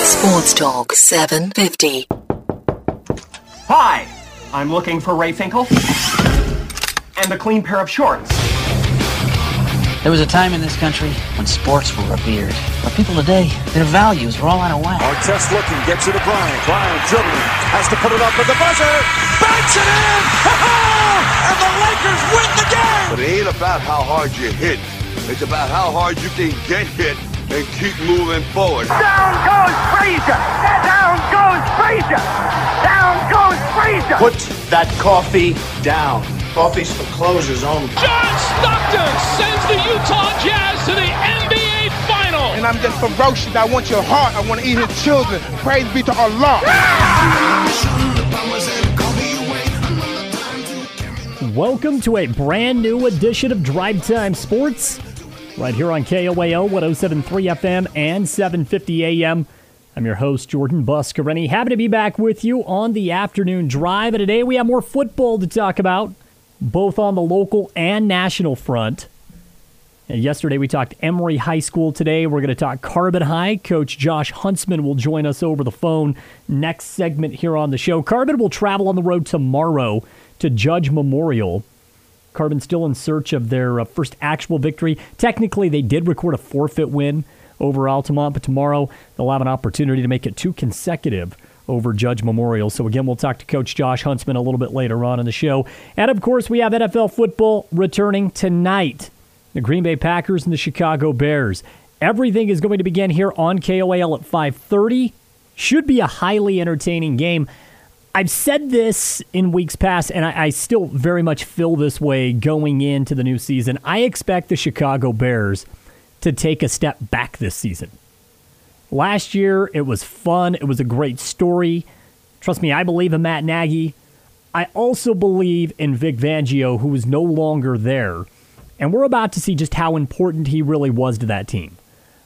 Sports Talk 750. Hi, I'm looking for Ray Finkel and a clean pair of shorts. There was a time in this country when sports were revered. But people today, their values are all out of whack. Artest looking, gets it to Bryant. Bryant dribbling, has to put it up with the buzzer. Banks it in! And the Lakers win the game! But it ain't about how hard you hit. It's about how hard you can get hit and keep moving forward. Down goes Frazier! Down goes Frazier! Down goes Frazier! Put that coffee down. Coffee's for closers only. John Stockton sends the Utah Jazz to the NBA Final. And I'm just ferocious. I want your heart. I want to eat his children. Praise be to Allah. Welcome to a brand new edition of Drive Time Sports, right here on KOAO 107.3 FM and 750 AM. I'm your host, Jordan Buscarini. Happy to be back with you on the afternoon drive. And today we have more football to talk about, both on the local and national front. And yesterday we talked Emory High School. Today we're going to talk Carbon High. Coach Josh Huntsman will join us over the phone next segment here on the show. Carbon will travel on the road tomorrow to Judge Memorial. Carbon still in search of their first actual victory. Technically, they did record a forfeit win over Altamont, but tomorrow they'll have an opportunity to make it 2 consecutive over Judge Memorial. So again, we'll talk to Coach Josh Huntsman a little bit later on in the show. And of course, we have NFL football returning tonight. The Green Bay Packers and the Chicago Bears. Everything is going to begin here on KOAL at 5:30. Should be a highly entertaining game. I've said this in weeks past, and I still very much feel this way going into the new season. I expect the Chicago Bears to take a step back this season. Last year, it was fun. It was a great story. Trust me, I believe in Matt Nagy. I also believe in Vic Fangio, who is no longer there. And we're about to see just how important he really was to that team.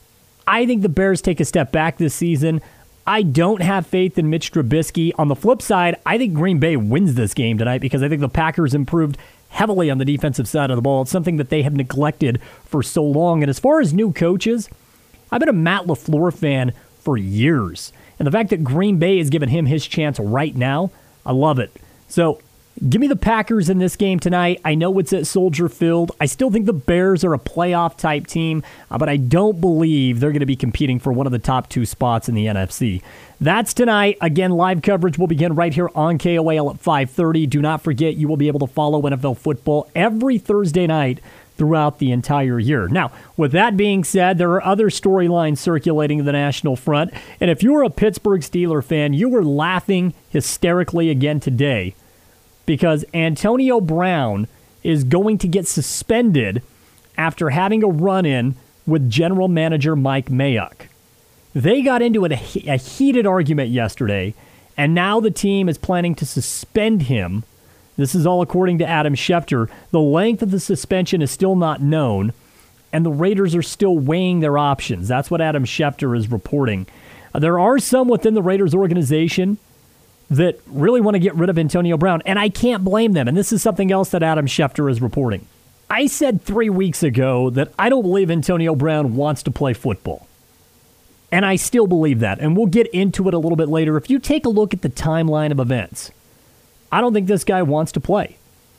I think the Bears take a step back this season. I don't have faith in Mitch Trubisky. On the flip side, I think Green Bay wins this game tonight because I think the Packers improved heavily on the defensive side of the ball. It's something that they have neglected for so long. And as far as new coaches, I've been a Matt LaFleur fan for years. And the fact that Green Bay has given him his chance right now, I love it. So give me the Packers in this game tonight. I know it's at Soldier Field. I still think the Bears are a playoff-type team, but I don't believe they're going to be competing for one of the top 2 spots in the NFC. That's tonight. Again, live coverage will begin right here on KOAL at 5:30. Do not forget, you will be able to follow NFL football every Thursday night throughout the entire year. Now, with that being said, there are other storylines circulating in the national front, and if you're a Pittsburgh Steelers fan, you were laughing hysterically again today because Antonio Brown is going to get suspended after having a run-in with general manager Mike Mayock. They got into a heated argument yesterday, and now the team is planning to suspend him. This is all according to Adam Schefter. The length of the suspension is still not known, and the Raiders are still weighing their options. That's what Adam Schefter is reporting. There are some within the Raiders organization that really want to get rid of Antonio Brown, and I can't blame them. And this is something else that Adam Schefter is reporting. I said 3 weeks ago that I don't believe Antonio Brown wants to play football. And I still believe that, and we'll get into it a little bit later. If you take a look at the timeline of events, I don't think this guy wants to play.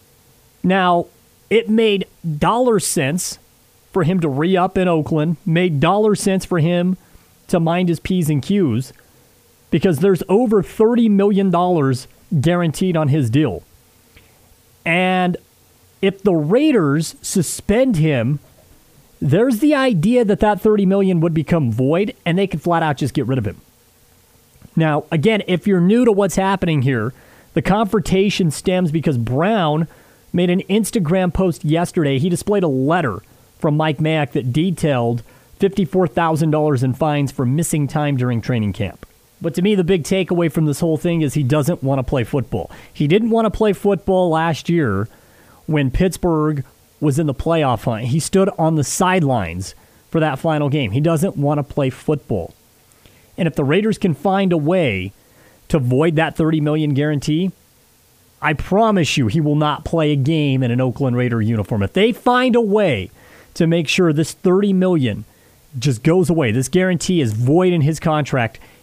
Now, it made dollar sense for him to re-up in Oakland, made dollar sense for him to mind his P's and Q's, because there's over $30 million guaranteed on his deal. And if the Raiders suspend him, there's the idea that $30 million would become void, and they could flat out just get rid of him. Now, again, if you're new to what's happening here, the confrontation stems because Brown made an Instagram post yesterday. He displayed a letter from Mike Mayock that detailed $54,000 in fines for missing time during training camp. But to me, the big takeaway from this whole thing is he doesn't want to play football. He didn't want to play football last year when Pittsburgh was in the playoff hunt. He stood on the sidelines for that final game. He doesn't want to play football. And if the Raiders can find a way to void that $30 million guarantee, I promise you he will not play a game in an Oakland Raider uniform. If they find a way to make sure this $30 million just goes away, this guarantee is void in his contract,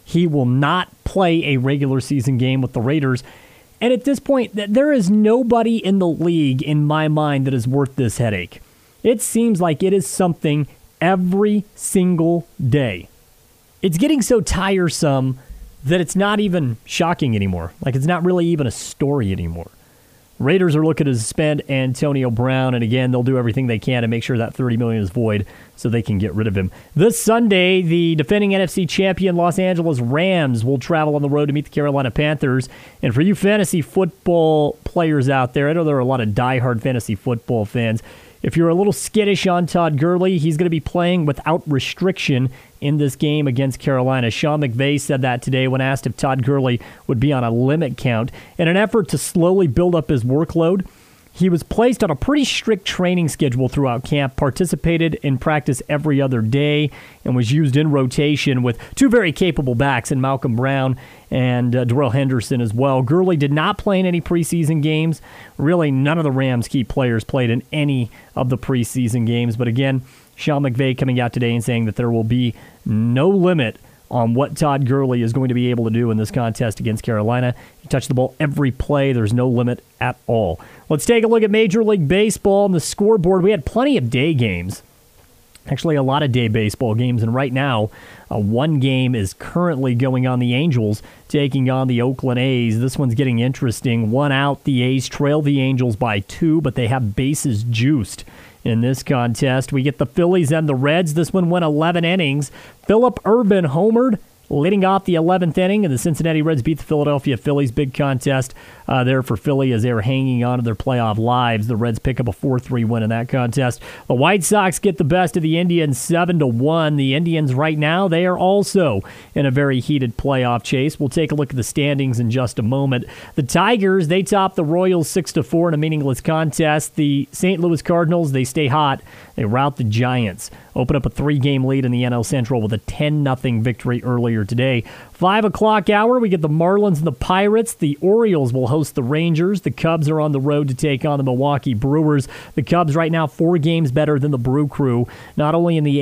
He will not play a regular season game with the Raiders. And at this point, there is nobody in the league, in my mind, that is worth this headache. It seems like it is something every single day. It's getting so tiresome that it's not even shocking anymore. Like, it's not really even a story anymore. Raiders are looking to suspend Antonio Brown, and again, they'll do everything they can to make sure that $30 million is void so they can get rid of him. This Sunday, the defending NFC champion Los Angeles Rams will travel on the road to meet the Carolina Panthers. And for you fantasy football players out there, I know there are a lot of diehard fantasy football fans. If you're a little skittish on Todd Gurley, he's going to be playing without restriction in this game against Carolina. Sean McVay said that today when asked if Todd Gurley would be on a limit count. In an effort to slowly build up his workload, he was placed on a pretty strict training schedule throughout camp, participated in practice every other day, and was used in rotation with two very capable backs in Malcolm Brown and Darrell Henderson as well. Gurley did not play in any preseason games. Really, none of the Rams' key players played in any of the preseason games. But again, Sean McVay coming out today and saying that there will be no limit on what Todd Gurley is going to be able to do in this contest against Carolina. He touched the ball every play. There's no limit at all. Let's take a look at Major League Baseball on the scoreboard. We had plenty of day games. Actually, a lot of day baseball games. And right now, one game is currently going on. The Angels taking on the Oakland A's. This one's getting interesting. 1 out. The A's trail the Angels by 2, but they have bases juiced in this contest. We get the Phillies and the Reds. This one went 11 innings. Phillip Urban homered, leading off the 11th inning, and the Cincinnati Reds beat the Philadelphia Phillies. Big contest there for Philly as they were hanging on to their playoff lives. The Reds pick up a 4-3 win in that contest. The White Sox get the best of the Indians 7-1. The Indians right now, they are also in a very heated playoff chase. We'll take a look at the standings in just a moment. The Tigers, they top the Royals 6-4 in a meaningless contest. The St. Louis Cardinals, they stay hot. They rout the Giants. Open up a 3-game lead in the NL Central with a 10-0 victory earlier today. 5 o'clock hour, we get the Marlins and the Pirates. The Orioles will host the Rangers. The Cubs are on the road to take on the Milwaukee Brewers. The Cubs right now 4 games better than the Brew Crew, not only in the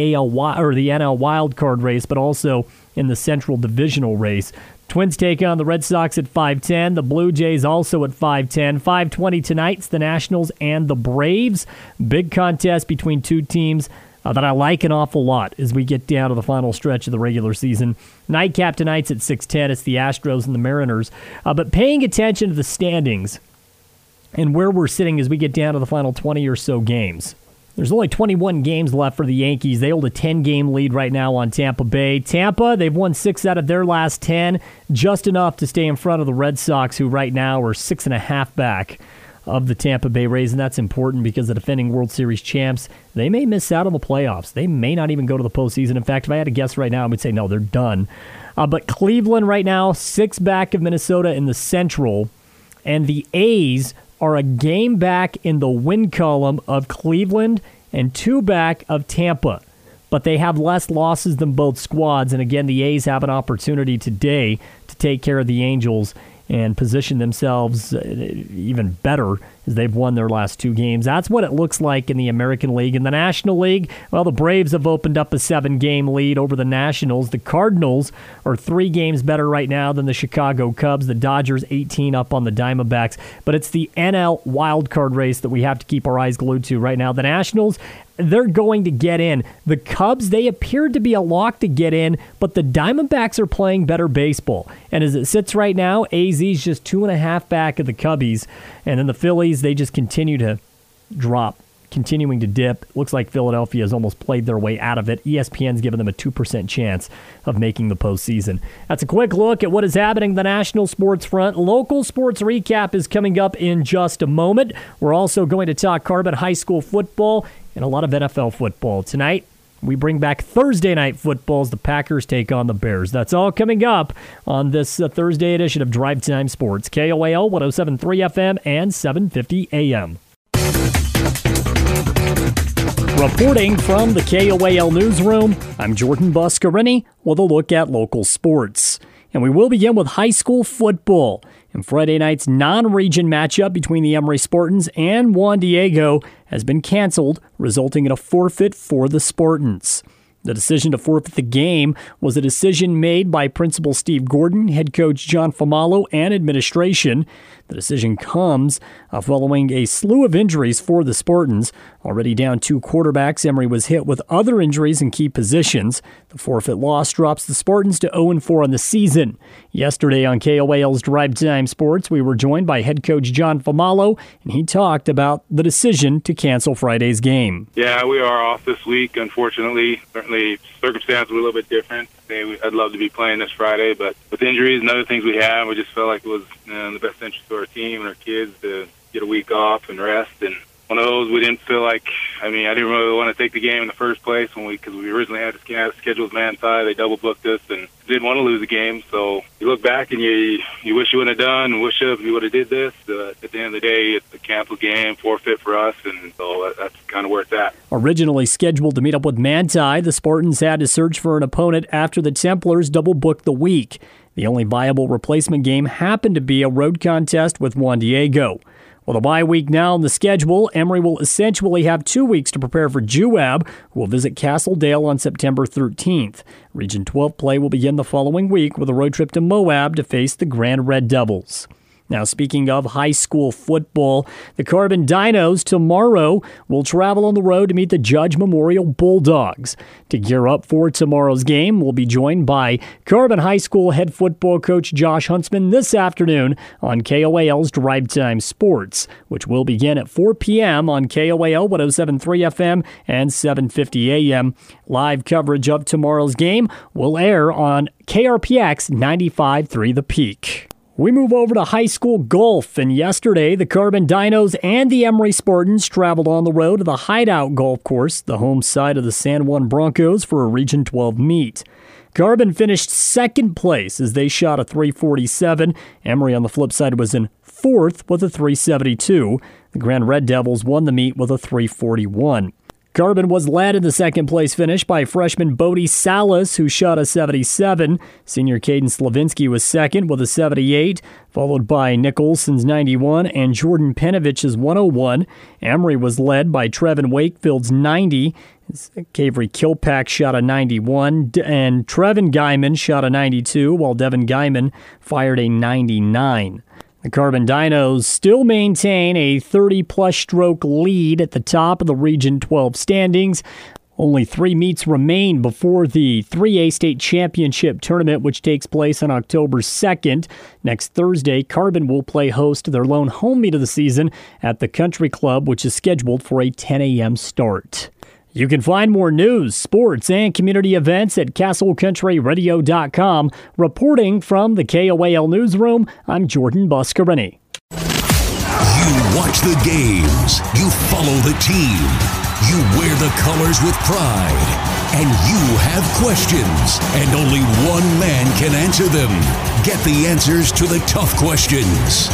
NL wild card race, but also in the Central Divisional race. Twins take on the Red Sox at 5:10. The Blue Jays also at 5:10. 5:20 tonight, it's the Nationals and the Braves. Big contest between two teams that I like an awful lot as we get down to the final stretch of the regular season. Nightcap tonight's at 6:10. It's the Astros and the Mariners. But paying attention to the standings and where we're sitting as we get down to the final 20 or so games. There's only 21 games left for the Yankees. They hold a 10-game lead right now on Tampa Bay. Tampa, they've won 6 out of their last 10, just enough to stay in front of the Red Sox, who right now are 6.5 back of the Tampa Bay Rays, and that's important because the defending World Series champs, they may miss out on the playoffs. They may not even go to the postseason. In fact, if I had to guess right now, I would say no, they're done. But Cleveland right now, 6 back of Minnesota in the Central, and the A's are a game back in the win column of Cleveland and 2 back of Tampa. But they have less losses than both squads, and again, the A's have an opportunity today to take care of the Angels and position themselves even better as they've won their last 2 games. That's what it looks like in the American League. In the National League, well, the Braves have opened up a 7-game lead over the Nationals. The Cardinals are 3 games better right now than the Chicago Cubs. The Dodgers 18 up on the Diamondbacks. But it's the NL wildcard race that we have to keep our eyes glued to right now. The Nationals, they're going to get in. The Cubs, they appeared to be a lock to get in, but the Diamondbacks are playing better baseball. And as it sits right now, AZ's just 2.5 back of the Cubbies. And then the Phillies, they just continue to drop, continuing to dip. Looks like Philadelphia has almost played their way out of it. ESPN's given them a 2% chance of making the postseason. That's a quick look at what is happening in the national sports front. Local sports recap is coming up in just a moment. We're also going to talk Carbon High School football and a lot of NFL football. Tonight, we bring back Thursday night football as the Packers take on the Bears. That's all coming up on this Thursday edition of Drive Time Sports. KOAL 107.3 FM and 750 AM. Reporting from the KOAL newsroom, I'm Jordan Buscarini with a look at local sports. And we will begin with high school football. And Friday night's non-region matchup between the Emory Spartans and Juan Diego has been canceled, resulting in a forfeit for the Spartans. The decision to forfeit the game was a decision made by Principal Steve Gordon, head coach John Famalo, and administration. The decision comes following a slew of injuries for the Spartans. Already down 2 quarterbacks, Emory was hit with other injuries in key positions. The forfeit loss drops the Spartans to 0-4 on the season. Yesterday on KOAL's Drive Time Sports, we were joined by head coach John Famalo, and he talked about the decision to cancel Friday's game. Yeah, we are off this week, unfortunately. Certainly, circumstances were a little bit different. I'd love to be playing this Friday, but with injuries and other things we have, we just felt like it was in the best interest of our team and our kids to get a week off and rest. And one of those we didn't feel like, I didn't really want to take the game in the first place because we originally had a scheduled man side. They double booked us and didn't want to lose the game. So you look back and you wish you would have done, wish you would have did this. At the end of the day, it's a canceled game, forfeit for us, and so that's kind of where it's at. Originally scheduled to meet up with Manti, the Spartans had to search for an opponent after the Templars double-booked the week. The only viable replacement game happened to be a road contest with Juan Diego. With a bye week now on the schedule, Emory will essentially have 2 weeks to prepare for Juab, who will visit Castledale on September 13th. Region 12 play will begin the following week with a road trip to Moab to face the Grand Red Devils. Now, speaking of high school football, the Carbon Dinos tomorrow will travel on the road to meet the Judge Memorial Bulldogs. To gear up for tomorrow's game, we'll be joined by Carbon High School head football coach Josh Huntsman this afternoon on KOAL's Drive Time Sports, which will begin at 4 p.m. on KOAL 107.3 FM and 750 AM. Live coverage of tomorrow's game will air on KRPX 95.3 The Peak. We move over to high school golf, and yesterday the Carbon Dinos and the Emory Spartans traveled on the road to the Hideout Golf Course, the home side of the San Juan Broncos, for a Region 12 meet. Carbon finished second place as they shot a .347. Emory on the flip side was in fourth with a .372. The Grand Red Devils won the meet with a .341. Carbon was led in the second place finish by freshman Bodie Salas, who shot a .77. Senior Caden Slavinsky was second with a .78, followed by Nick Olson's .91 and Jordan Penovich's .101. Emory was led by Trevin Wakefield's .90. Cavery Kilpack shot a .91, and Trevin Guyman shot a .92, while Devin Guyman fired a .99. The Carbon Dinos still maintain a 30-plus stroke lead at the top of the Region 12 standings. Only 3 meets remain before the 3A State Championship Tournament, which takes place on October 2nd. Next Thursday, Carbon will play host to their lone home meet of the season at the Country Club, which is scheduled for a 10 a.m. start. You can find more news, sports, and community events at CastleCountryRadio.com. Reporting from the KOAL Newsroom, I'm Jordan Buscarini. You watch the games. You follow the team. You wear the colors with pride. And you have questions. And only one man can answer them. Get the answers to the tough questions.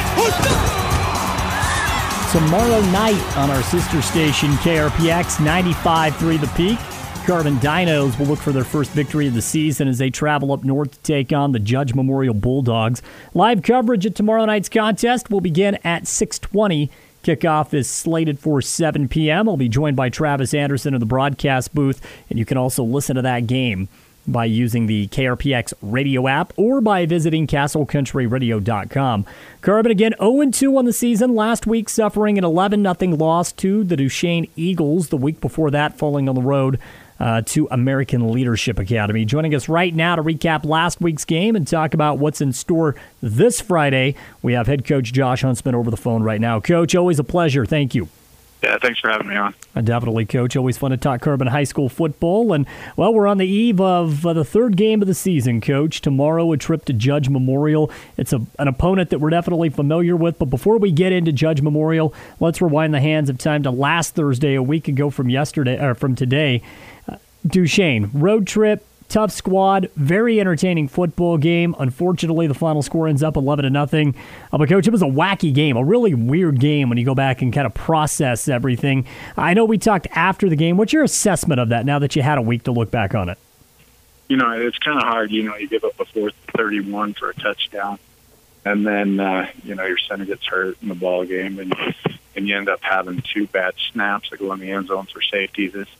Tomorrow night on our sister station, KRPX 95.3 The Peak, Carbon Dinos will look for their first victory of the season as they travel up north to take on the Judge Memorial Bulldogs. Live coverage at tomorrow night's contest will begin at 6:20. Kickoff is slated for 7 p.m. I'll be joined by Travis Anderson in the broadcast booth, and you can also listen to that game by using the KRPX radio app or by visiting CastleCountryRadio.com. Carbon again 0-2 on the season. Last week suffering an 11-0 loss to the Duchesne Eagles. The week before that falling on the road to American Leadership Academy. Joining us right now to recap last week's game and talk about what's in store this Friday, we have head coach Josh Huntsman over the phone right now. Coach, always a pleasure. Thank you. Yeah, thanks for having me on. Definitely, Coach. Always fun to talk Carbon High School football. And, well, we're on the eve of the third game of the season, Coach. Tomorrow, a trip to Judge Memorial. It's an opponent that we're definitely familiar with. But before we get into Judge Memorial, let's rewind the hands of time to last Thursday, a week ago from today. Duchesne, road trip. Tough squad, very entertaining football game. Unfortunately, the final score ends up 11-0. But, Coach, it was a wacky game, a really weird game when you go back and kind of process everything. I know we talked after the game. What's your assessment of that now that you had a week to look back on it? You know, it's kind of hard. You know, you give up a 4th 31 for a touchdown, and then, your center gets hurt in the ball game, and you end up having 2 bad snaps that go in the end zone for safeties.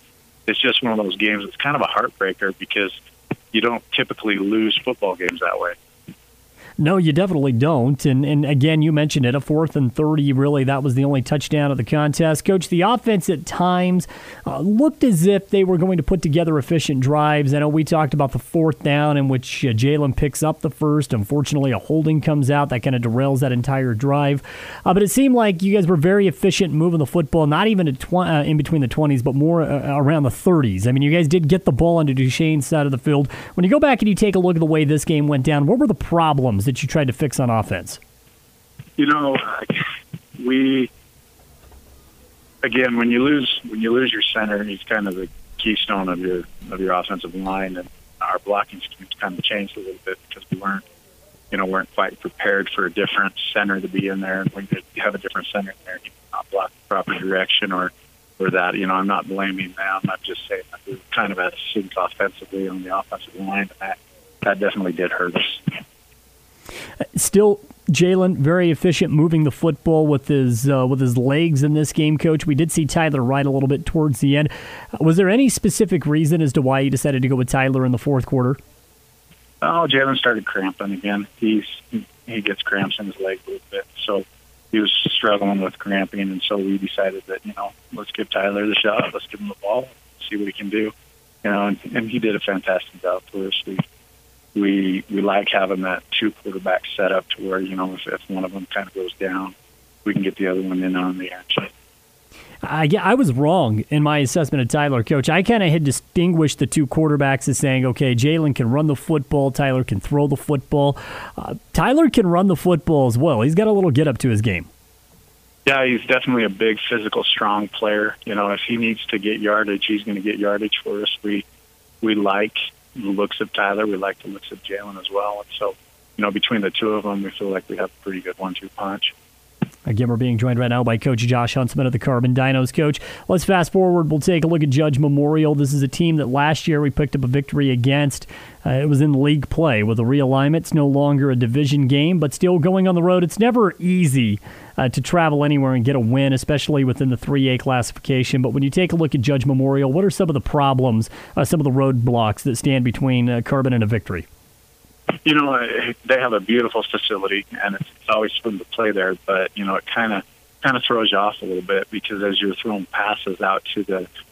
it's just one of those games. It's kind of a heartbreaker because you don't typically lose football games that way. No, you definitely don't. And again, you mentioned it, a 4th and 30, really, that was the only touchdown of the contest. Coach, the offense at times looked as if they were going to put together efficient drives. I know we talked about the 4th down in which Jalen picks up the first. Unfortunately, a holding comes out that kind of derails that entire drive. But it seemed like you guys were very efficient moving the football, not even in between the 20s, but more around the 30s. I mean, you guys did get the ball onto Duchesne's side of the field. When you go back and you take a look at the way this game went down, what were the problems that you tried to fix on offense? You know, again, when you lose your center, he's kind of the keystone of your offensive line, and our blocking schemes kind of changed a little bit because we weren't quite prepared for a different center to be in there. And when you have a different center in there, you not block the proper direction or that. You know, I'm not blaming them. I'm just saying that we kind of had sync offensively on the offensive line, and that definitely did hurt us. Still, Jalen, very efficient moving the football with his legs in this game, Coach. We did see Tyler Wright a little bit towards the end. Was there any specific reason as to why you decided to go with Tyler in the 4th quarter? Oh, Jalen started cramping again. He gets cramps in his leg a little bit, so he was struggling with cramping, and so we decided that, let's give Tyler the shot. Let's give him the ball, see what he can do. And he did a fantastic job for us. We like having that 2 quarterback setup to where, if one of them kind of goes down, we can get the other one in on the edge. I was wrong in my assessment of Tyler, Coach. I kind of had distinguished the 2 quarterbacks as saying, okay, Jalen can run the football, Tyler can throw the football. Tyler can run the football as well. He's got a little get up to his game. Yeah, he's definitely a big, physical, strong player. If he needs to get yardage, he's going to get yardage for us. We like the looks of Tyler. We like the looks of Jalen as well. And so, between the 2 of them, we feel like we have a pretty good 1-2 punch. Again, we're being joined right now by Coach Josh Huntsman of the Carbon Dinos. Coach, let's fast forward. We'll take a look at Judge Memorial. This is a team that last year we picked up a victory against. It was in league play with a realignment. It's no longer a division game, but still going on the road. It's never easy to travel anywhere and get a win, especially within the 3A classification. But when you take a look at Judge Memorial, what are some of the problems, some of the roadblocks that stand between Carbon and a victory? They have a beautiful facility, and it's always fun to play there. But it kind of throws you off a little bit because as you're throwing passes out to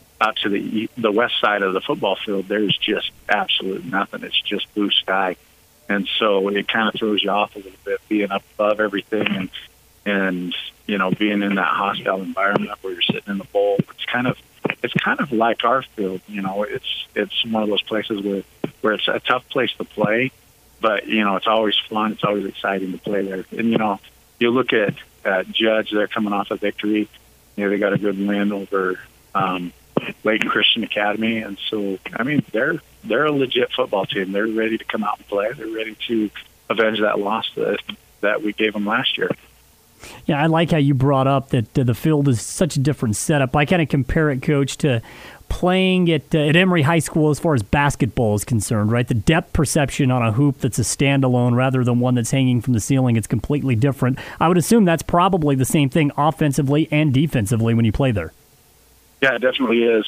the west side of the football field, there's just absolute nothing. It's just blue sky, and so it kind of throws you off a little bit, being up above everything and being in that hostile environment where you're sitting in the bowl. It's kind of like our field. It's one of those places where it's a tough place to play. But, it's always fun. It's always exciting to play there. And, you look at Judge, they're coming off a victory. They got a good win over Layton Christian Academy. And so, they're a legit football team. They're ready to come out and play. They're ready to avenge that loss that we gave them last year. Yeah, I like how you brought up that the field is such a different setup. I kind of compare it, Coach, to playing at Emory High School as far as basketball is concerned, right? The depth perception on a hoop that's a standalone rather than one that's hanging from the ceiling, it's completely different. I would assume that's probably the same thing offensively and defensively when you play there. Yeah, it definitely is.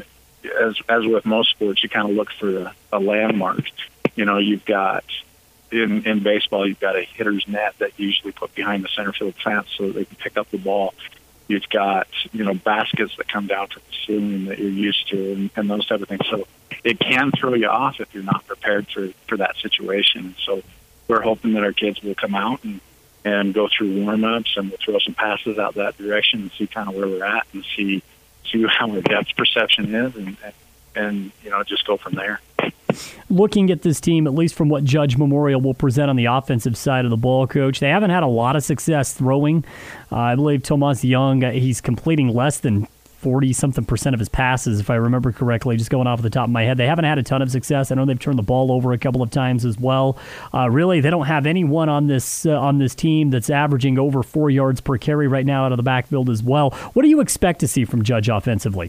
As with most sports, you kind of look for a landmark. You've got in baseball, you've got a hitter's net that you usually put behind the center field fence so that they can pick up the ball. You've got, baskets that come down to the ceiling that you're used to and those type of things. So it can throw you off if you're not prepared for that situation. So we're hoping that our kids will come out and go through warm-ups and we'll throw some passes out that direction and see kind of where we're at and see how our depth perception is and just go from there. Looking at this team, at least from what Judge Memorial will present on the offensive side of the ball, Coach, they haven't had a lot of success throwing. I believe Tomas Young, he's completing less than 40-something% of his passes, if I remember correctly, just going off the top of my head. They haven't had a ton of success. I know they've turned the ball over a couple of times as well. Really, they don't have anyone on this team that's averaging over 4 yards per carry right now out of the backfield as well. What do you expect to see from Judge offensively?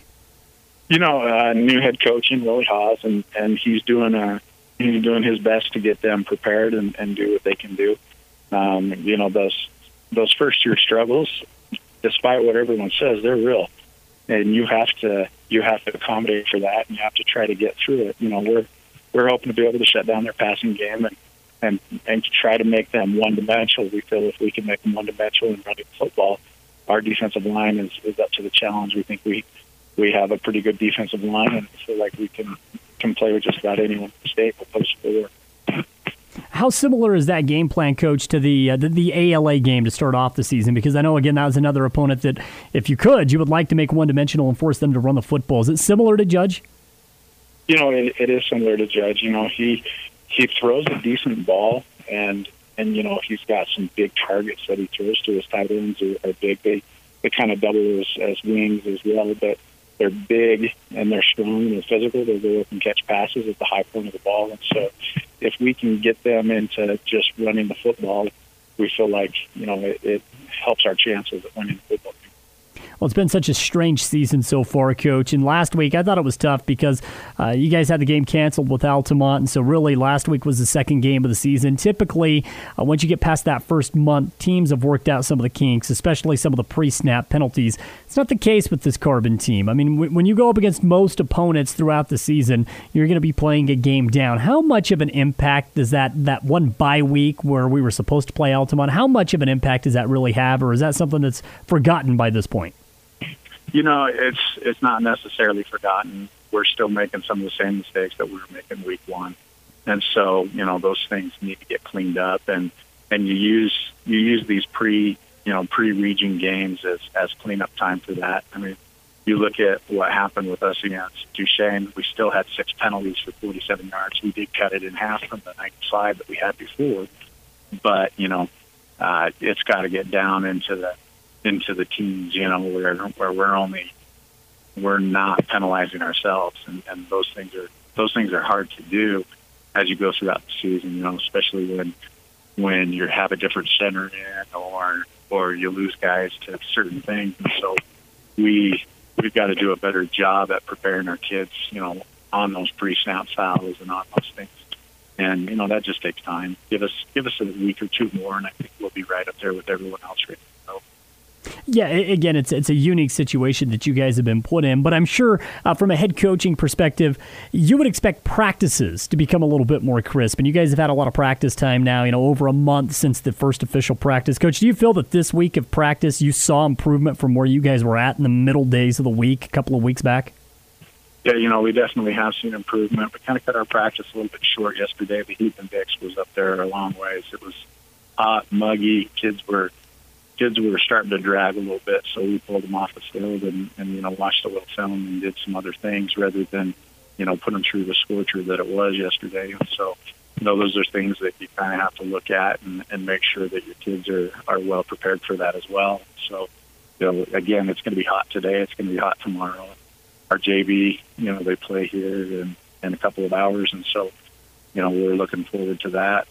New head coach in Willie Haas, and he's doing his best to get them prepared and do what they can do. Those first year struggles, despite what everyone says, they're real, and you have to you have to accommodate for that, and you have to try to get through it. You know, we're hoping to be able to shut down their passing game and try to make them one-dimensional. We feel if we can make them one-dimensional in running football, our defensive line is up to the challenge. We think we have a pretty good defensive line, and we feel like we can play with just about anyone in the state. We'll post forward. How similar is that game plan, Coach, to the ALA game to start off the season? Because I know, again, that was another opponent that, if you could, you would like to make one-dimensional and force them to run the football. Is it similar to Judge? You know, it is similar to Judge. You know, he throws a decent ball, and you know, he's got some big targets that he throws to. His tight ends are big. They kind of double as wings as well, but they're big and they're strong and they're physical. They go up and catch passes at the high point of the ball. And so if we can get them into just running the football, we feel like, you know, it helps our chances of winning the football game. Well, it's been such a strange season so far, Coach. And last week, I thought it was tough because you guys had the game canceled with Altamont. And so really, last week was the second game of the season. Typically, once you get past that first month, teams have worked out some of the kinks, especially some of the pre-snap penalties. It's not the case with this Carbon team. I mean, when you go up against most opponents throughout the season, you're going to be playing a game down. How much of an impact does that one bye week where we were supposed to play Altamont, how much of an impact does that really have? Or is that something that's forgotten by this point? You know, it's not necessarily forgotten. We're still making some of the same mistakes that we were making week one. And so, you know, those things need to get cleaned up, and you use these pre-region games as cleanup time for that. I mean, you look at what happened with us against Duchesne, we still had 6 penalties for 47 yards. We did cut it in half from the 95 that we had before. But, you know, it's got to get down into the teams, you know, where we're not penalizing ourselves, and those things are hard to do as you go throughout the season, you know, especially when you have a different center in or you lose guys to certain things. And so we've got to do a better job at preparing our kids, you know, on those pre-snap fouls and on those things. And, you know, that just takes time. Give us a week or two more, and I think we'll be right up there with everyone else right now. Yeah, again, it's a unique situation that you guys have been put in, but I'm sure from a head coaching perspective, you would expect practices to become a little bit more crisp, and you guys have had a lot of practice time now, you know, over a month since the first official practice. Coach, do you feel that this week of practice you saw improvement from where you guys were at in the middle days of the week a couple of weeks back? Yeah, you know, we definitely have seen improvement. We kind of cut our practice a little bit short yesterday. The heat index was up there a long ways. It was hot, muggy. Kids were starting to drag a little bit, so we pulled them off the field and you know, watched a little film and did some other things rather than, you know, put them through the scorcher that it was yesterday. And so, you know, those are things that you kind of have to look at and make sure that your kids are well prepared for that as well. So, you know, again, it's going to be hot today. It's going to be hot tomorrow. Our JV, you know, they play here in a couple of hours, and so, you know, we're looking forward to that.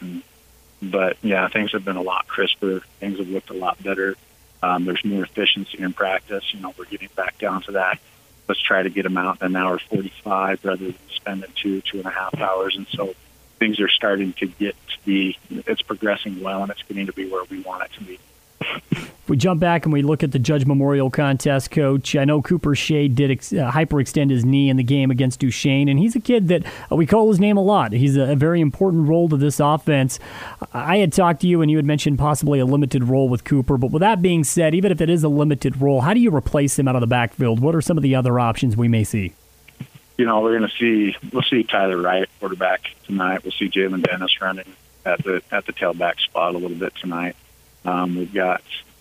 But, yeah, things have been a lot crisper. Things have looked a lot better. There's more efficiency in practice. You know, we're getting back down to that. Let's try to get them out in an hour 45 rather than spending 2.5 hours. And so things are starting to get to be, it's progressing well, and it's getting to be where we want it to be. If we jump back and we look at the Judge Memorial Contest, Coach, I know Cooper Shea did hyperextend his knee in the game against Duchesne, and he's a kid that we call his name a lot. He's a very important role to this offense. I had talked to you, and you had mentioned possibly a limited role with Cooper, but with that being said, even if it is a limited role, how do you replace him out of the backfield? What are some of the other options we may see? You know, we'll see Tyler Wright, quarterback, tonight. We'll see Jalen Dennis running at the tailback spot a little bit tonight. We've got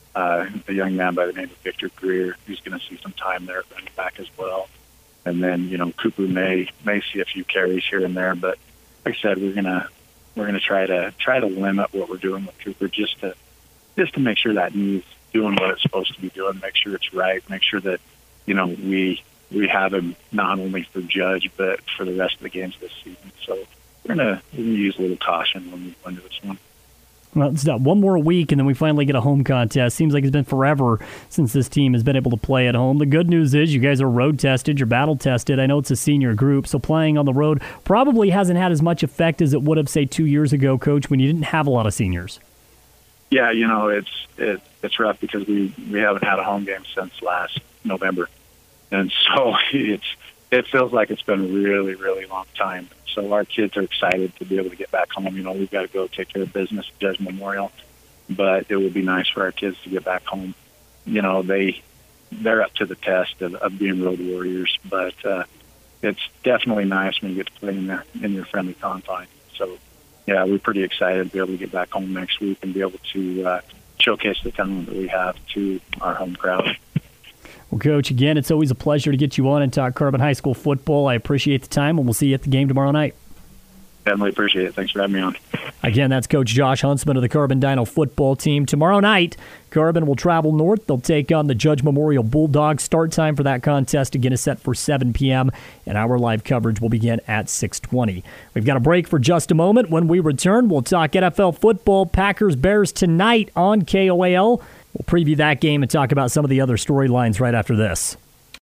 a young man by the name of Victor Greer, who's going to see some time there at running back as well. And then, you know, Cooper may see a few carries here and there, but like I said, we're gonna try to limit what we're doing with Cooper just to make sure that he's doing what it's supposed to be doing, make sure it's right, make sure that, you know, we have him not only for Judge but for the rest of the games this season. So we're gonna use a little caution when we go into this one. Well, it's one more week, and then we finally get a home contest. Seems like it's been forever since this team has been able to play at home. The good news is you guys are road-tested, you're battle-tested. I know it's a senior group, so playing on the road probably hasn't had as much effect as it would have, say, 2 years ago, Coach, when you didn't have a lot of seniors. Yeah, you know, it's rough because we haven't had a home game since last November. And so it feels like it's been a really, really long time. So our kids are excited to be able to get back home. We've got to go take care of business at Judge Memorial, but it would be nice for our kids to get back home. They're up to the test of being road warriors, but it's definitely nice when you get to play in your friendly confines. So, yeah, we're pretty excited to be able to get back home next week and be able to showcase the talent that we have to our home crowd. Well, Coach, again, it's always a pleasure to get you on and talk Carbon High School football. I appreciate the time, and we'll see you at the game tomorrow night. Definitely appreciate it. Thanks for having me on. Again, that's Coach Josh Huntsman of the Carbon Dino football team. Tomorrow night, Carbon will travel north. They'll take on the Judge Memorial Bulldogs. Start time for that contest again is set for 7 p.m., and our live coverage will begin at 6:20. We've got a break for just a moment. When we return, we'll talk NFL football, Packers-Bears tonight on KOAL. We'll preview that game and talk about some of the other storylines right after this.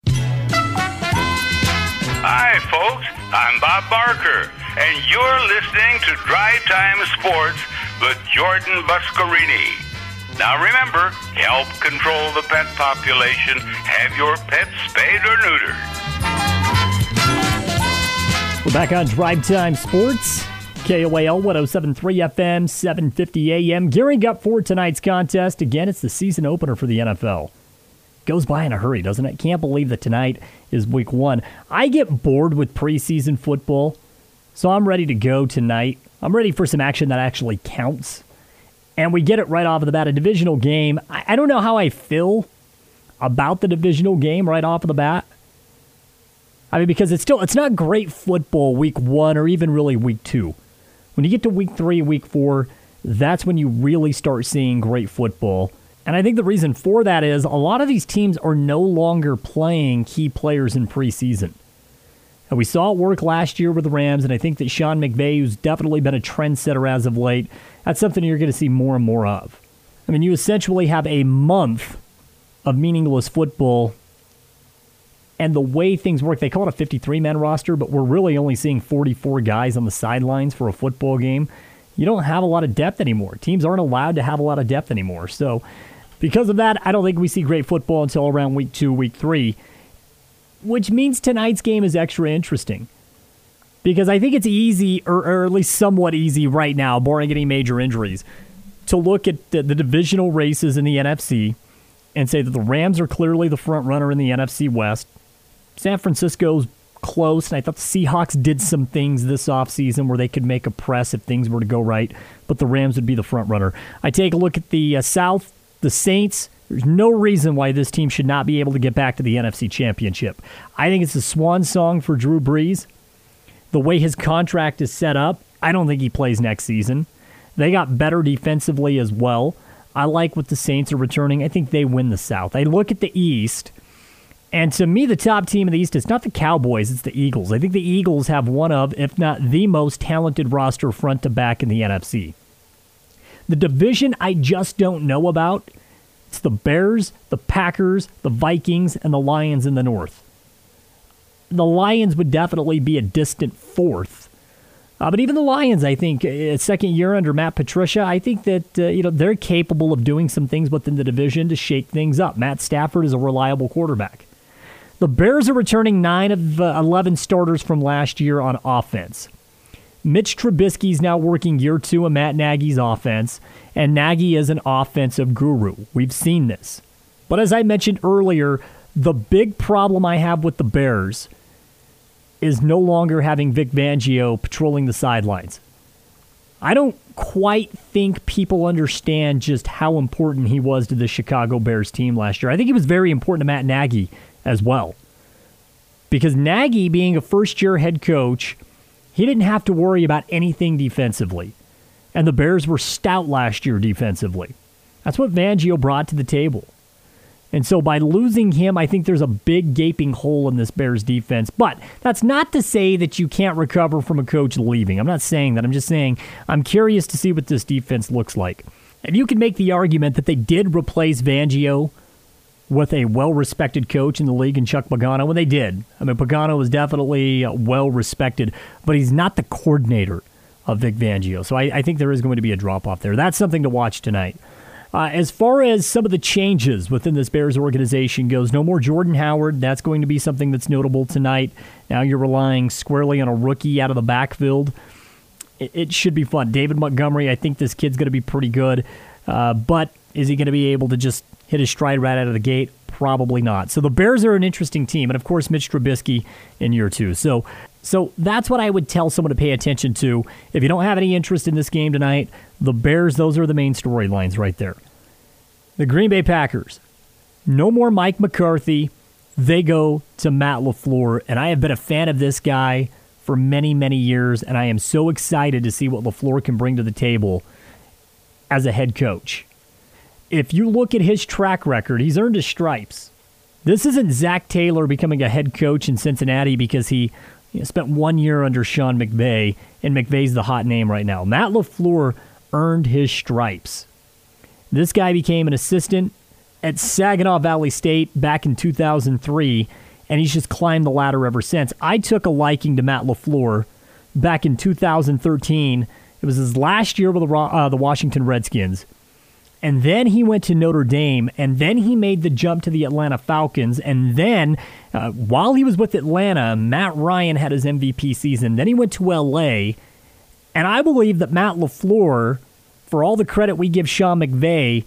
Hi, folks. I'm Bob Barker, and you're listening to Drive Time Sports with Jordan Buscarini. Now remember, help control the pet population. Have your pets spayed or neutered. We're back on Drive Time Sports. KOAL 107.3 FM, 750 AM. Gearing up for tonight's contest. Again, it's the season opener for the NFL. Goes by in a hurry, doesn't it? Can't believe that tonight is week 1. I get bored with preseason football, so I'm ready to go tonight. I'm ready for some action that actually counts. And we get it right off of the bat, a divisional game. I don't know how I feel about the divisional game right off of the bat. I mean, because it's not great football week 1 or even really week 2. When you get to week 3, week 4, that's when you really start seeing great football. And I think the reason for that is a lot of these teams are no longer playing key players in preseason. And we saw it work last year with the Rams, and I think that Sean McVay, who's definitely been a trendsetter as of late, that's something you're going to see more and more of. I mean, you essentially have a month of meaningless football, and the way things work, they call it a 53-man roster, but we're really only seeing 44 guys on the sidelines for a football game. You don't have a lot of depth anymore. Teams aren't allowed to have a lot of depth anymore. So because of that, I don't think we see great football until around week 2, week 3, which means tonight's game is extra interesting. Because I think it's easy, or at least somewhat easy right now, barring any major injuries, to look at the divisional races in the NFC and say that the Rams are clearly the front runner in the NFC West. San Francisco's close, and I thought the Seahawks did some things this offseason where they could make a press if things were to go right, but the Rams would be the front runner. I take a look at the South, the Saints. There's no reason why this team should not be able to get back to the NFC Championship. I think it's a swan song for Drew Brees. The way his contract is set up, I don't think he plays next season. They got better defensively as well. I like what the Saints are returning. I think they win the South. I look at the East, and to me, the top team in the East is not the Cowboys, it's the Eagles. I think the Eagles have one of, if not the most talented roster front to back in the NFC. The division I just don't know about, it's the Bears, the Packers, the Vikings, and the Lions in the North. The Lions would definitely be a distant fourth. But even the Lions, I think, second year under Matt Patricia, I think that they're capable of doing some things within the division to shake things up. Matt Stafford is a reliable quarterback. The Bears are returning 9 of 11 starters from last year on offense. Mitch Trubisky is now working year 2 of Matt Nagy's offense, and Nagy is an offensive guru. We've seen this. But as I mentioned earlier, the big problem I have with the Bears is no longer having Vic Fangio patrolling the sidelines. I don't quite think people understand just how important he was to the Chicago Bears team last year. I think he was very important to Matt Nagy as well. Because Nagy, being a first-year head coach, he didn't have to worry about anything defensively. And the Bears were stout last year defensively. That's what Fangio brought to the table. And so by losing him, I think there's a big gaping hole in this Bears defense. But that's not to say that you can't recover from a coach leaving. I'm not saying that. I'm just saying I'm curious to see what this defense looks like. And you can make the argument that they did replace Fangio with a well-respected coach in the league in Chuck Pagano. Well, they did. I mean, Pagano is definitely well-respected, but he's not the coordinator of Vic Fangio. So I think there is going to be a drop-off there. That's something to watch tonight. As far as some of the changes within this Bears organization goes, no more Jordan Howard. That's going to be something that's notable tonight. Now you're relying squarely on a rookie out of the backfield. It should be fun. David Montgomery, I think this kid's going to be pretty good. But is he going to be able to just hit his stride right out of the gate? Probably not. So the Bears are an interesting team. And, of course, Mitch Trubisky in year 2. So that's what I would tell someone to pay attention to. If you don't have any interest in this game tonight, the Bears, those are the main storylines right there. The Green Bay Packers, no more Mike McCarthy. They go to Matt LaFleur. And I have been a fan of this guy for many, many years, and I am so excited to see what LaFleur can bring to the table as a head coach. If you look at his track record, he's earned his stripes. This isn't Zach Taylor becoming a head coach in Cincinnati because he spent 1 year under Sean McVay, and McVay's the hot name right now. Matt LaFleur earned his stripes. This guy became an assistant at Saginaw Valley State back in 2003, and he's just climbed the ladder ever since. I took a liking to Matt LaFleur back in 2013. It was his last year with the Washington Redskins. And then he went to Notre Dame, and then he made the jump to the Atlanta Falcons. And then, while he was with Atlanta, Matt Ryan had his MVP season. Then he went to L.A., and I believe that Matt LaFleur, for all the credit we give Sean McVay,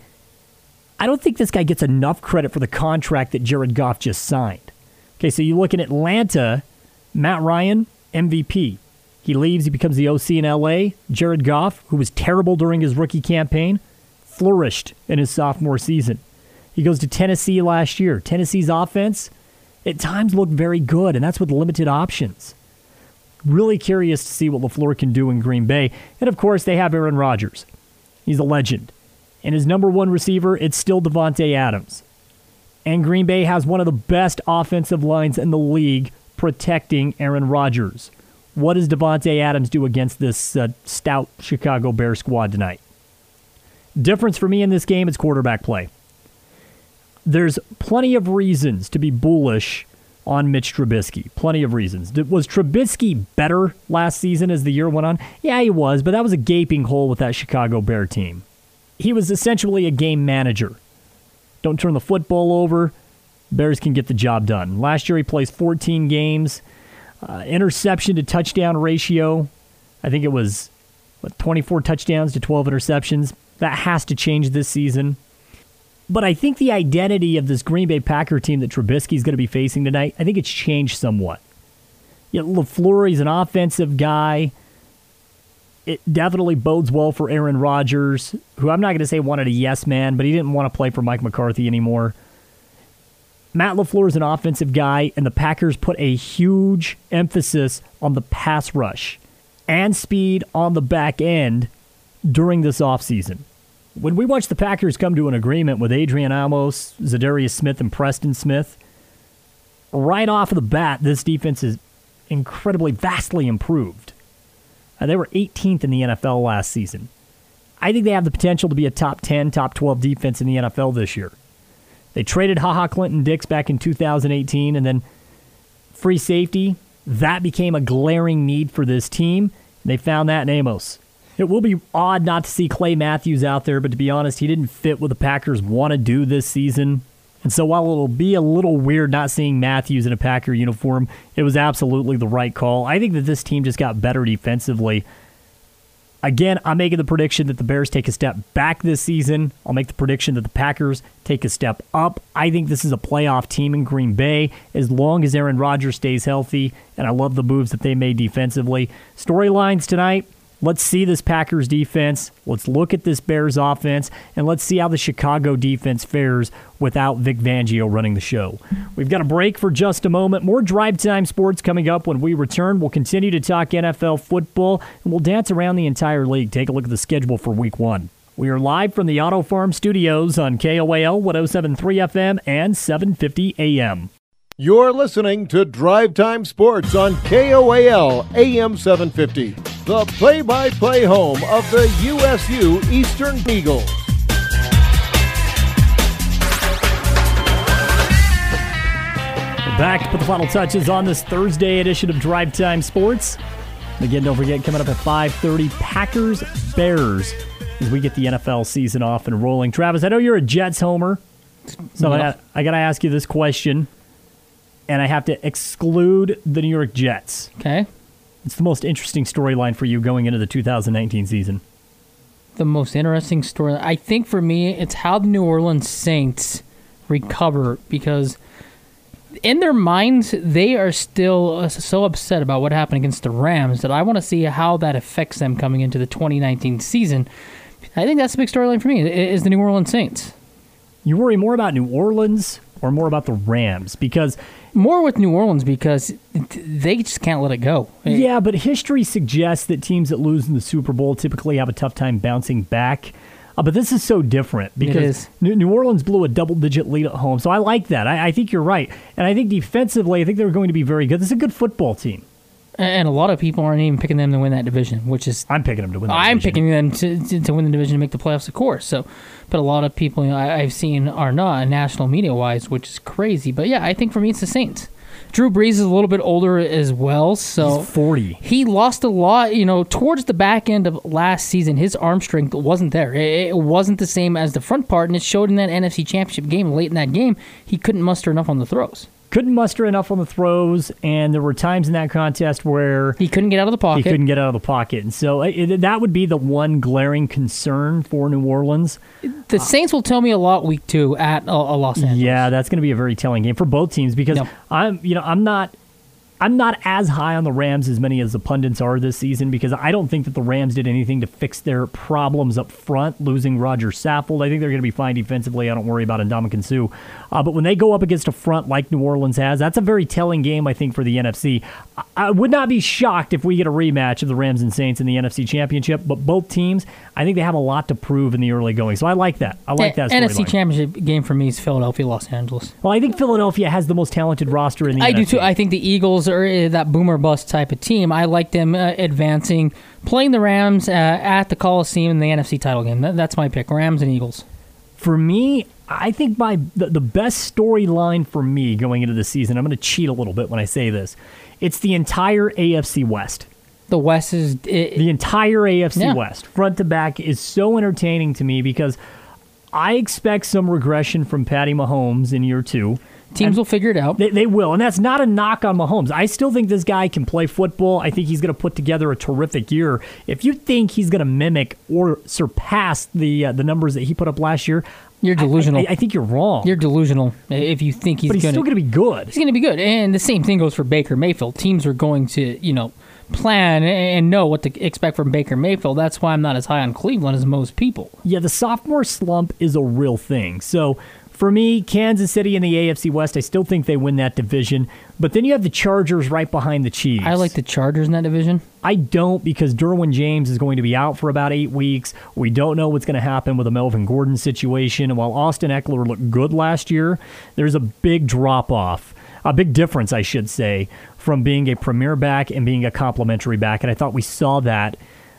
I don't think this guy gets enough credit for the contract that Jared Goff just signed. Okay, so you look at Atlanta, Matt Ryan, MVP. He leaves, he becomes the OC in L.A. Jared Goff, who was terrible during his rookie campaign, flourished in his sophomore season. He goes to Tennessee last year. Tennessee's offense, at times, looked very good, and that's with limited options. Really curious to see what LaFleur can do in Green Bay. And, of course, they have Aaron Rodgers. He's a legend. And his number one receiver, it's still Davante Adams. And Green Bay has one of the best offensive lines in the league protecting Aaron Rodgers. What does Davante Adams do against this stout Chicago Bears squad tonight? Difference for me in this game is quarterback play. There's plenty of reasons to be bullish on Mitch Trubisky. Plenty of reasons. Was Trubisky better last season as the year went on? Yeah, he was, but that was a gaping hole with that Chicago Bear team. He was essentially a game manager. Don't turn the football over. Bears can get the job done. Last year he plays 14 games. Interception to touchdown ratio, I think it was 24 touchdowns to 12 interceptions. That has to change this season. But I think the identity of this Green Bay Packer team that Trubisky is going to be facing tonight, I think it's changed somewhat. LaFleur is an offensive guy. It definitely bodes well for Aaron Rodgers, who I'm not going to say wanted a yes man, but he didn't want to play for Mike McCarthy anymore. Matt LaFleur is an offensive guy, and the Packers put a huge emphasis on the pass rush and speed on the back end during this offseason. When we watched the Packers come to an agreement with Adrian Amos, Zadarius Smith, and Preston Smith, right off of the bat, this defense is incredibly, vastly improved. They were 18th in the NFL last season. I think they have the potential to be a top 10, top 12 defense in the NFL this year. They traded HaHa Clinton-Dix back in 2018, and then free safety, that became a glaring need for this team. They found that in Amos. It will be odd not to see Clay Matthews out there, but to be honest, he didn't fit what the Packers want to do this season. And so while it'll be a little weird not seeing Matthews in a Packer uniform, it was absolutely the right call. I think that this team just got better defensively. Again, I'm making the prediction that the Bears take a step back this season. I'll make the prediction that the Packers take a step up. I think this is a playoff team in Green Bay as long as Aaron Rodgers stays healthy, and I love the moves that they made defensively. Storylines tonight. Let's see this Packers defense. Let's look at this Bears offense, and let's see how the Chicago defense fares without Vic Fangio running the show. We've got a break for just a moment. More Drive Time Sports coming up when we return. We'll continue to talk NFL football, and we'll dance around the entire league. Take a look at the schedule for Week 1. We are live from the Auto Farm Studios on KOAL 107.3 FM and 750 AM. You're listening to Drive Time Sports on KOAL AM 750, the play-by-play home of the USU Eastern Eagles. We're back to put the final touches on this Thursday edition of Drive Time Sports. Again, don't forget, coming up at 5:30, Packers-Bears as we get the NFL season off and rolling. Travis, I know you're a Jets homer, so I got to ask you this question, and I have to exclude the New York Jets. Okay. It's the most interesting storyline for you going into the 2019 season. The most interesting story, I think for me, it's how the New Orleans Saints recover, because in their minds, they are still so upset about what happened against the Rams that I want to see how that affects them coming into the 2019 season. I think that's the big storyline for me, is the New Orleans Saints. You worry more about New Orleans or more about the Rams? Because more with New Orleans, because they just can't let it go. Yeah, but history suggests that teams that lose in the Super Bowl typically have a tough time bouncing back. But this is so different because New Orleans blew a double-digit lead at home. So I like that. I think you're right. And I think defensively, I think they're going to be very good. This is a good football team. And a lot of people aren't even picking them to win that division, which is... I'm picking them to win that division. I'm picking them to win the division and make the playoffs, of course. So, but a lot of people I've seen are not, national media-wise, which is crazy. But yeah, I think for me it's the Saints. Drew Brees is a little bit older as well, so he's 40. He lost a lot, towards the back end of last season. His arm strength wasn't there. It wasn't the same as the front part, and it showed in that NFC Championship game. Late in that game, he couldn't muster enough on the throws. And there were times in that contest where he couldn't get out of the pocket. And so that would be the one glaring concern for New Orleans. The Saints will tell me a lot week 2 at Los Angeles. Yeah, that's going to be a very telling game for both teams because I'm not as high on the Rams as many as the pundits are this season because I don't think that the Rams did anything to fix their problems up front, losing Roger Saffold. I think they're going to be fine defensively. I don't worry about Ndamukong Suh. But when they go up against a front like New Orleans has, that's a very telling game, I think, for the NFC. I would not be shocked if we get a rematch of the Rams and Saints in the NFC Championship, but both teams, I think they have a lot to prove in the early going. So I like that. I like that storyline. NFC Championship game for me is Philadelphia, Los Angeles. Well, I think Philadelphia has the most talented roster in the NFC. I do too. I think the Eagles are that boomer bust type of team. I like them advancing, playing the Rams at the Coliseum in the NFC title game. That's my pick, Rams and Eagles. For me, I think the best storyline for me going into the season, I'm going to cheat a little bit when I say this, it's the entire AFC West. The West is... the entire AFC West, front to back, is so entertaining to me because I expect some regression from Patty Mahomes in year 2. Teams will figure it out. They will, and that's not a knock on Mahomes. I still think this guy can play football. I think he's going to put together a terrific year. If you think he's going to mimic or surpass the numbers that he put up last year, you're delusional. I think you're wrong. You're delusional if you think he's going to... But he's still going to be good. He's going to be good, and the same thing goes for Baker Mayfield. Teams are going to, plan and know what to expect from Baker Mayfield. That's why I'm not as high on Cleveland as most people. Yeah, the sophomore slump is a real thing. So... for me, Kansas City in the AFC West, I still think they win that division. But then you have the Chargers right behind the Chiefs. I like the Chargers in that division. I don't because Derwin James is going to be out for about 8 weeks. We don't know what's going to happen with the Melvin Gordon situation. And while Austin Eckler looked good last year, there's a big drop-off, a big difference, I should say, from being a premier back and being a complimentary back. And I thought we saw that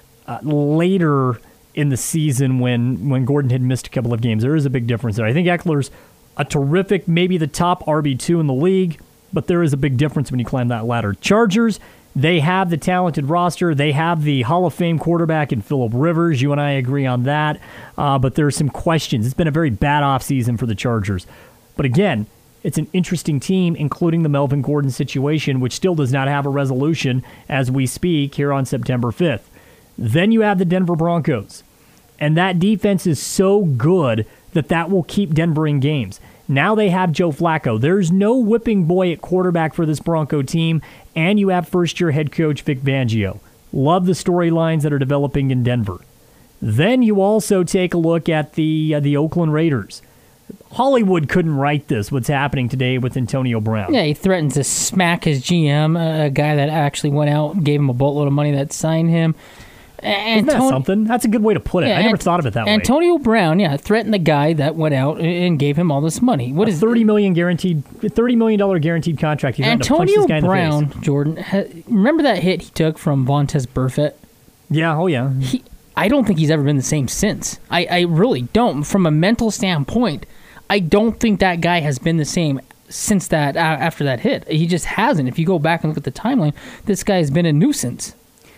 later in the season when Gordon had missed a couple of games. There is a big difference there. I think Eckler's a terrific, maybe the top RB2 in the league, but there is a big difference when you climb that ladder. Chargers, they have the talented roster. They have the Hall of Fame quarterback in Phillip Rivers. You and I agree on that, but there are some questions. It's been a very bad offseason for the Chargers. But again, it's an interesting team, including the Melvin Gordon situation, which still does not have a resolution as we speak here on September 5th. Then you have the Denver Broncos, and that defense is so good that will keep Denver in games. Now they have Joe Flacco. There's no whipping boy at quarterback for this Bronco team, and you have first-year head coach Vic Fangio. Love the storylines that are developing in Denver. Then you also take a look at the Oakland Raiders. Hollywood couldn't write this, what's happening today with Antonio Brown. Yeah, he threatens to smack his GM, a guy that actually went out and gave him a boatload of money that signed him. Isn't that something? That's a good way to put it. Yeah, I never thought of it that way. Antonio Brown, threatened the guy that went out and gave him all this money. What is $30 million guaranteed contract? He's Antonio Brown, Jordan. Remember that hit he took from Vontaze Burfict? Yeah. Oh yeah. I don't think he's ever been the same since. I really don't. From a mental standpoint, I don't think that guy has been the same since that after that hit. He just hasn't. If you go back and look at the timeline, this guy has been a nuisance.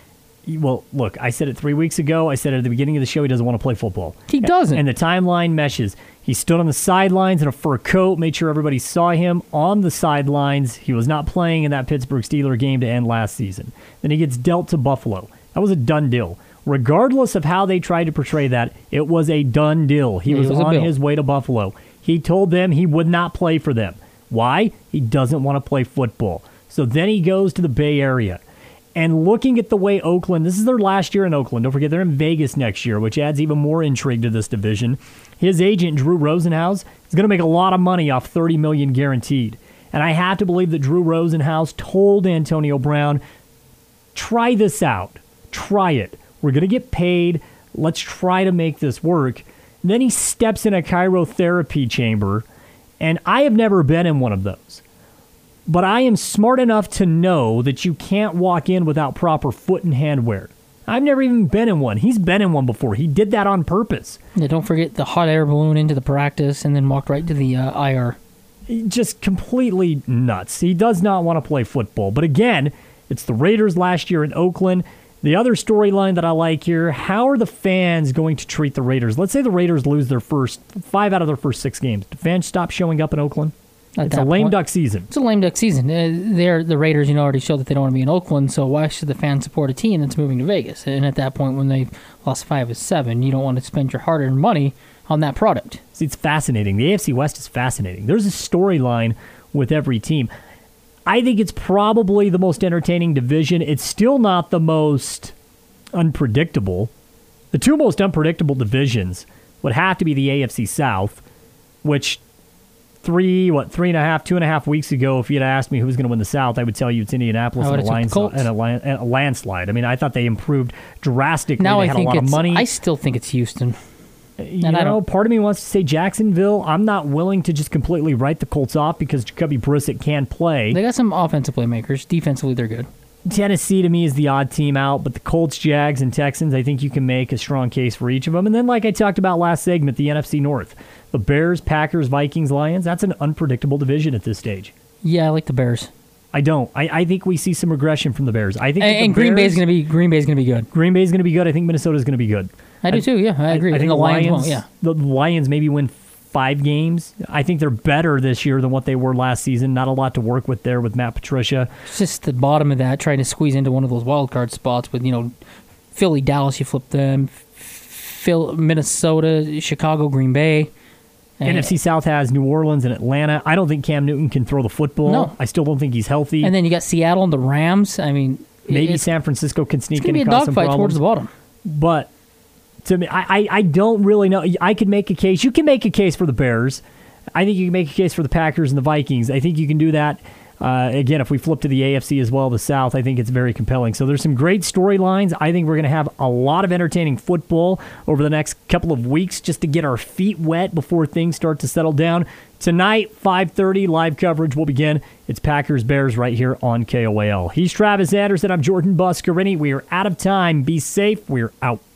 Well, look, I said it 3 weeks ago. I said it at the beginning of the show. He doesn't want to play football. He doesn't. And the timeline meshes. He stood on the sidelines in a fur coat, made sure everybody saw him on the sidelines. He was not playing in that Pittsburgh Steelers game to end last season. Then he gets dealt to Buffalo. That was a done deal. Regardless of how they tried to portray that, it was a done deal. He was on his way to Buffalo. He told them he would not play for them. Why? He doesn't want to play football. So then he goes to the Bay Area. And looking at the way Oakland, this is their last year in Oakland. Don't forget, they're in Vegas next year, which adds even more intrigue to this division. His agent, Drew Rosenhaus, is going to make a lot of money off $30 million guaranteed. And I have to believe that Drew Rosenhaus told Antonio Brown, try this out. Try it. We're going to get paid. Let's try to make this work. And then he steps in a cryotherapy chamber, and I have never been in one of those. But I am smart enough to know that you can't walk in without proper foot and hand wear. I've never even been in one. He's been in one before. He did that on purpose. Yeah, don't forget the hot air balloon into the practice and then walked right to the IR. Just completely nuts. He does not want to play football. But again, it's the Raiders last year in Oakland. The other storyline that I like here, how are the fans going to treat the Raiders? Let's say the Raiders lose their first 5 out of their first 6 games. Do fans stop showing up in Oakland? It's a lame duck season. It's a lame duck season. The Raiders, already showed that they don't want to be in Oakland, so why should the fans support a team that's moving to Vegas? And at that point, when they lost 5 of 7, you don't want to spend your hard-earned money on that product. See, it's fascinating. The AFC West is fascinating. There's a storyline with every team. I think it's probably the most entertaining division. It's still not the most unpredictable. The 2 most unpredictable divisions would have to be the AFC South, which 2.5 weeks ago, if you'd asked me who was going to win the South, I would tell you it's Indianapolis and a landslide. I mean, I thought they improved drastically. Now they had a lot of money. I still think it's Houston. Part of me wants to say Jacksonville. I'm not willing to just completely write the Colts off because Jacoby Brissett can play. They got some offensive playmakers. Defensively, they're good. Tennessee, to me, is the odd team out, but the Colts, Jags, and Texans, I think you can make a strong case for each of them. And then, like I talked about last segment, the NFC North. The Bears, Packers, Vikings, Lions, that's an unpredictable division at this stage. Yeah, I like the Bears. I don't. I think we see some regression from the Bears. I think and Green Bay's going to be good. Green Bay's going to be good. I think Minnesota's going to be good. I do too, yeah. I agree. I think the Lions won't, yeah. The Lions maybe win 5 games. I think they're better this year than what they were last season. Not a lot to work with there with Matt Patricia. It's just the bottom of that, trying to squeeze into one of those wild card spots with, Philly, Dallas, you flip them, Minnesota, Chicago, Green Bay. NFC South has New Orleans and Atlanta. I don't think Cam Newton can throw the football. No. I still don't think he's healthy. And then you got Seattle and the Rams. I mean, maybe San Francisco can sneak in and cause some problems. It's going to be a dogfight towards the bottom. But to me, I don't really know. I could make a case. You can make a case for the Bears. I think you can make a case for the Packers and the Vikings. I think you can do that. Again, if we flip to the AFC as well, the South, I think it's very compelling. So there's some great storylines. I think we're going to have a lot of entertaining football over the next couple of weeks just to get our feet wet before things start to settle down. Tonight, 5:30, live coverage will begin. It's Packers-Bears right here on KOAL. He's Travis Anderson. I'm Jordan Buscarini. We are out of time. Be safe. We're out.